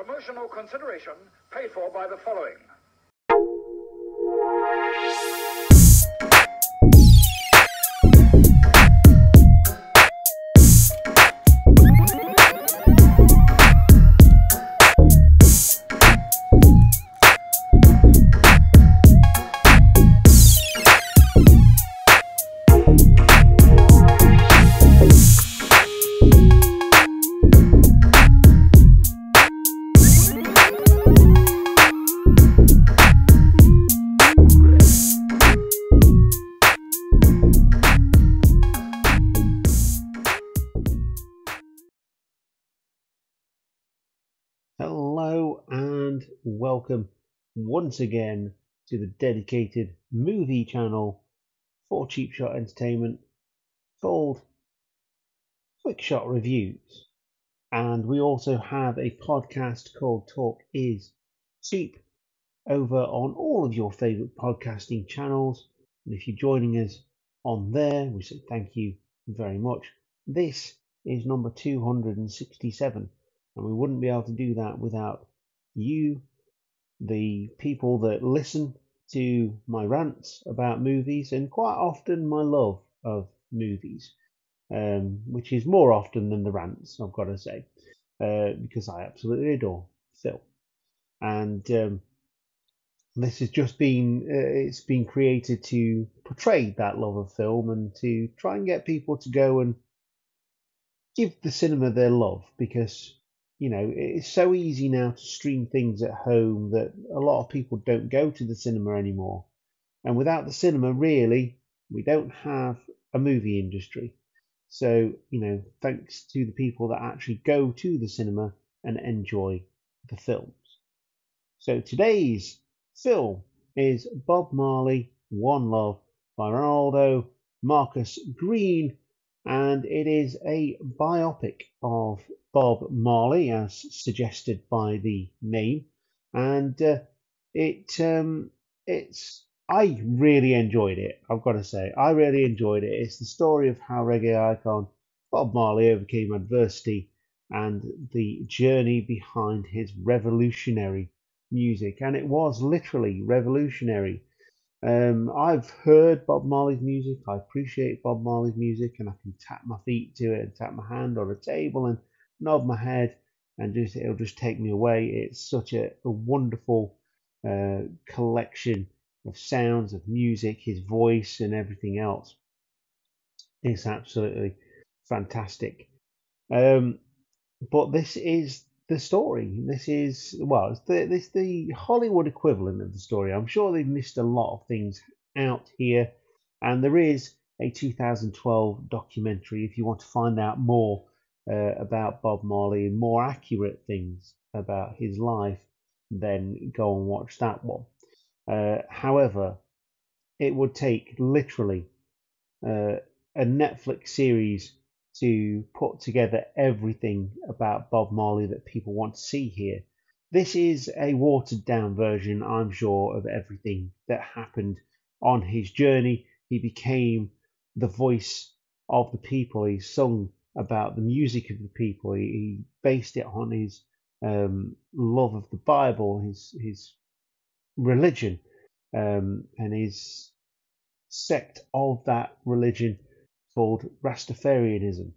Promotional consideration paid for by the following. Hello and welcome once again to the dedicated movie channel for Cheap Shot Entertainment called Quick Shot Reviews. And we also have a podcast called Talk Is Cheap over on all of your favourite podcasting channels. And if you're joining us on there, we say thank you very much. This is number 267. And we wouldn't be able to do that without you, the people that listen to my rants about movies and quite often my love of movies, which is more often than the rants, I've got to say, because I absolutely adore film. And this has just been, it's been created to portray that love of film and to try and get people to go and give the cinema their love, because you know, it's so easy now to stream things at home that a lot of people don't go to the cinema anymore. And without the cinema, really, we don't have a movie industry. So, you know, thanks to the people that actually go to the cinema and enjoy the films. So today's film is Bob Marley, One Love by Ronaldo Marcus Green, and it is a biopic of Bob Marley, as suggested by the name, and I really enjoyed it. I've got to say, I really enjoyed it. It's the story of how reggae icon Bob Marley overcame adversity and the journey behind his revolutionary music, and it was literally revolutionary. I've heard Bob Marley's music. I appreciate Bob Marley's music, and I can tap my feet to it and tap my hand on a table and nod my head, and it'll just take me away. It's such a wonderful collection of sounds, of music, his voice, and everything else. It's absolutely fantastic. But this is the story. This is, well, it's the Hollywood equivalent of the story. I'm sure they've missed a lot of things out here, and there is a 2012 documentary if you want to find out more about Bob Marley and more accurate things about his life. Then go and watch that one. However, it would take literally a Netflix series to put together everything about Bob Marley that people want to see here. This is a watered down version, I'm sure, of everything that happened on his journey. He became the voice of the people. He sung about the music of the people. He based it on his love of the Bible, his religion, and his sect of that religion called Rastafarianism.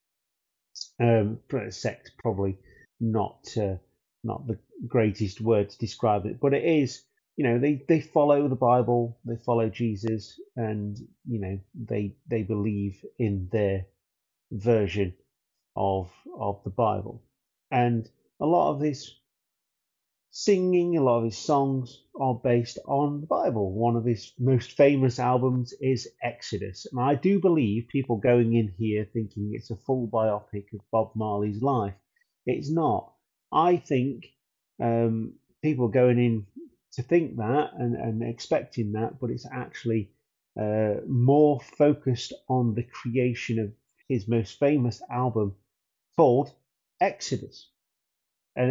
Sect probably not the greatest word to describe it, but it is. You know, they follow the Bible, they follow Jesus, and you know they believe in their version of the Bible, and a lot of this singing, a lot of his songs are based on the Bible. One of his most famous albums is Exodus. And I do believe people going in here thinking it's a full biopic of Bob Marley's life. It's not. I think people going in to think that and expecting that, but it's actually more focused on the creation of his most famous album called Exodus. And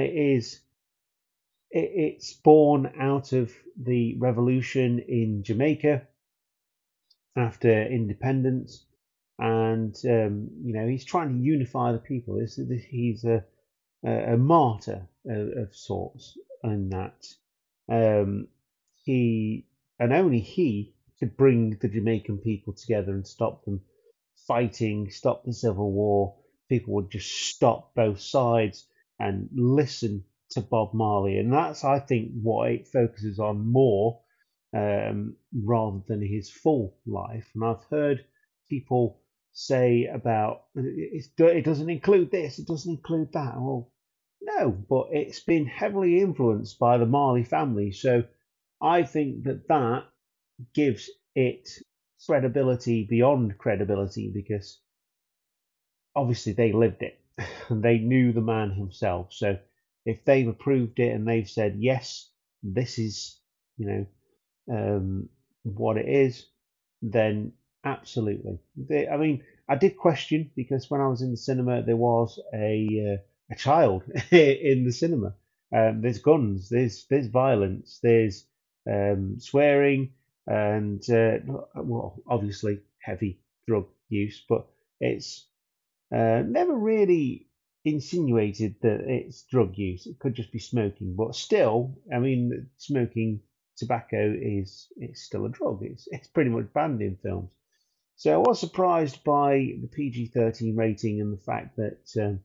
it's born out of the revolution in Jamaica after independence, and you know, he's trying to unify the people. He's a martyr of sorts, in that um, he and only he could bring the Jamaican people together and stop them fighting, stop the civil war. People would just stop both sides and listen to Bob Marley, and that's, I think, what it focuses on more, rather than his full life. And I've heard people say about it doesn't include this, it doesn't include that. Well, no, but it's been heavily influenced by the Marley family, so I think that that gives it credibility beyond credibility, because obviously they lived it and they knew the man himself. So if they've approved it and they've said, yes, this is, you know, what it is, then absolutely. I mean, I did question, because when I was in the cinema, there was a child in the cinema. There's guns, there's violence, there's swearing, and well, obviously heavy drug use, but it's never really insinuated that it's drug use. It could just be smoking, but still, I mean, smoking tobacco is it's still a drug. It's pretty much banned in films. So I was surprised by the PG-13 rating and the fact that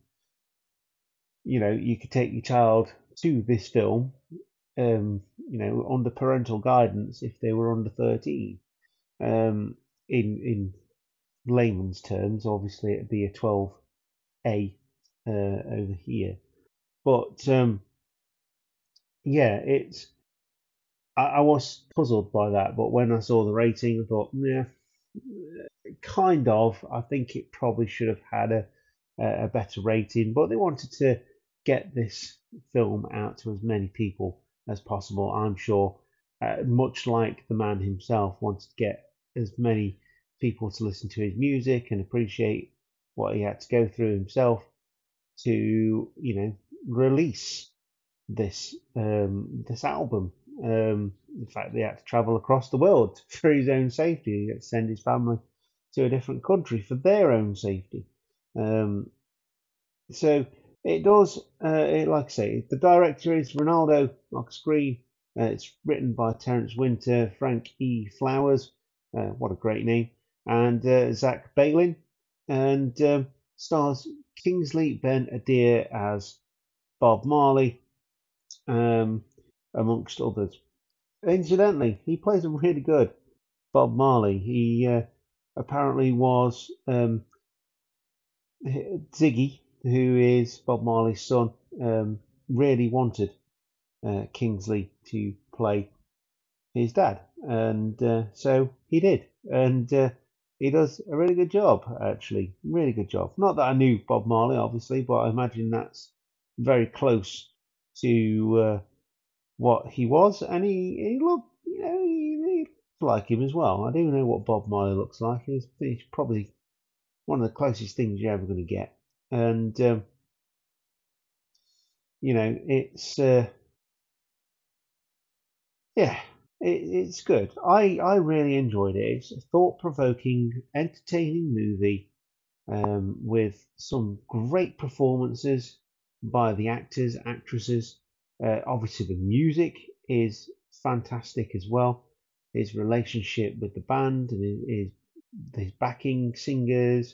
you could take your child to this film, under parental guidance if they were under 13. In layman's terms, obviously it'd be a 12A over here. But yeah, it's I was puzzled by that, but when I saw the rating, I thought, yeah, kind of. I think it probably should have had a better rating, but they wanted to get this film out to as many people as possible. I'm sure, much like the man himself wanted to get as many people to listen to his music and appreciate what he had to go through himself to, release this album. In fact, they had to travel across the world for his own safety. He had to send his family to a different country for their own safety. Um, so it does, like I say, the director is Ronaldo Oxgreen. It's written by Terence Winter, Frank E. Flowers, what a great name, and Zach Balin, and stars Kingsley Ben-Adir as Bob Marley, amongst others. Incidentally, he plays a really good Bob Marley. He apparently was Ziggy, who is Bob Marley's son, really wanted Kingsley to play his dad, and so he did, and he does a really good job, actually, really good job. Not that I knew Bob Marley, obviously, but I imagine that's very close to what he was, and he looked, he looked like him as well. I do know what Bob Marley looks like. He's probably one of the closest things you're ever going to get, and it's yeah, it's good. I really enjoyed it. It's a thought-provoking, entertaining movie, with some great performances by the actors, actresses. Obviously, the music is fantastic as well. His relationship with the band and his backing singers,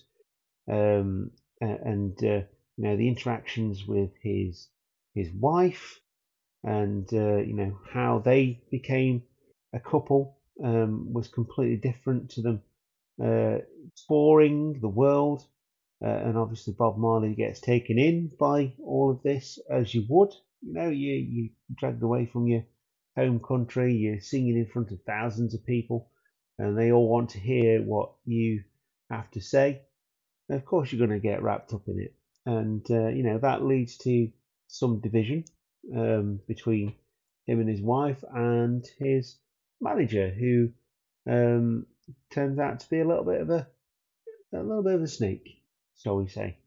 and the interactions with his wife, and how they became a couple, was completely different to them touring the world, and obviously Bob Marley gets taken in by all of this, as you would. You dragged away from your home country, you're singing in front of thousands of people, and they all want to hear what you have to say. And of course, you're going to get wrapped up in it, and that leads to some division between him and his wife and his manager, who um, turns out to be a little bit of a snake, shall we say.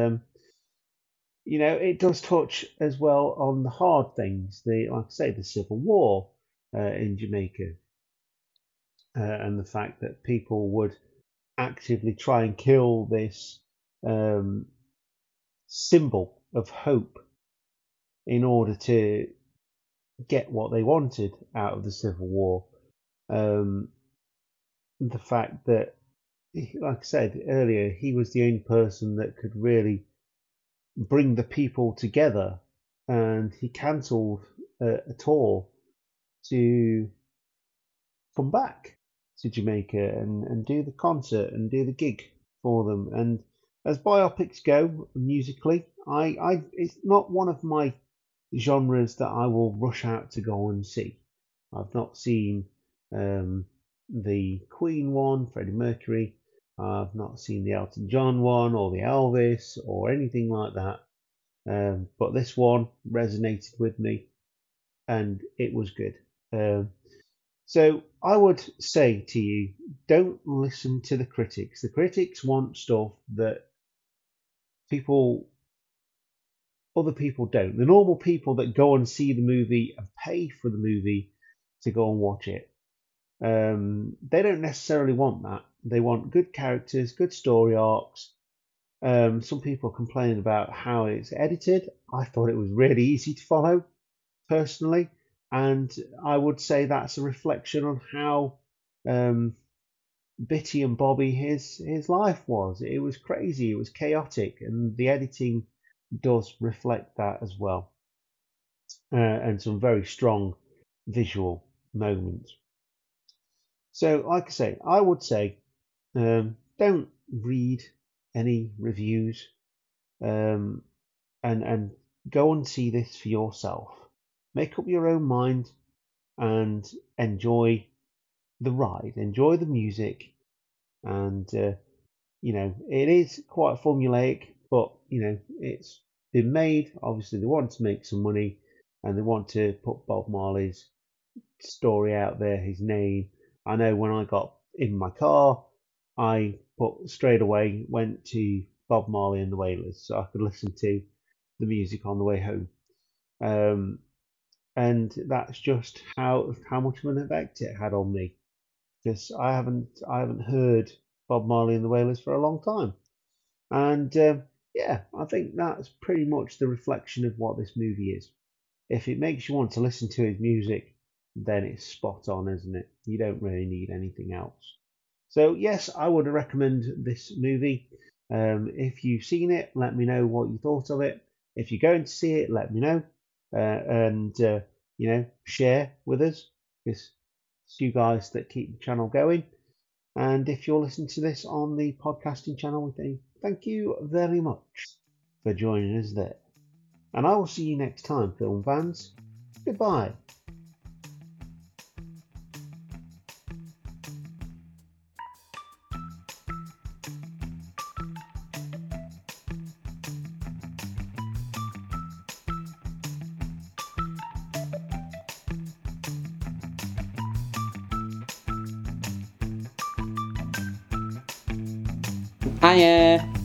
It does touch as well on the hard things, like I say, the civil war in Jamaica, and the fact that people would actively try and kill this um, symbol of hope in order to get what they wanted out of the Civil War. The fact that, like I said earlier, he was the only person that could really bring the people together, and he cancelled a tour to come back to Jamaica and do the concert and do the gig for them. And as biopics go, musically, I it's not one of my genres that I will rush out to go and see. I've not seen the Queen one, Freddie Mercury. I've not seen the Elton John one or the Elvis or anything like that. But this one resonated with me, and it was good. So I would say to you, don't listen to the critics. The critics want stuff that other people don't. The normal people that go and see the movie and pay for the movie to go and watch it, they don't necessarily want that. They want good characters, good story arcs. Some people complain about how it's edited. I thought it was really easy to follow, personally, and I would say that's a reflection on how Bitty and Bobby his life was. It was crazy. It was chaotic, and the editing does reflect that as well, and some very strong visual moments. So, like I say, I would say don't read any reviews, and go and see this for yourself. Make up your own mind and enjoy the ride, enjoy the music, and it is quite formulaic, but it's been made. Obviously, they want to make some money, and they want to put Bob Marley's story out there, his name. I know when I got in my car, I straight away went to Bob Marley and the Wailers, so I could listen to the music on the way home. And that's just how much of an effect it had on me, because I haven't heard Bob Marley and the Wailers for a long time, and I think that's pretty much the reflection of what this movie is. If it makes you want to listen to his music, then it's spot on, isn't it? You don't really need anything else. So yes, I would recommend this movie. If you've seen it, let me know what you thought of it. If you're going to see it, let me know, and share with us, because it's you guys that keep the channel going. And if you're listening to this on the podcasting channel, thank you very much for joining us there. And I will see you next time, film fans. Goodbye. Hiya!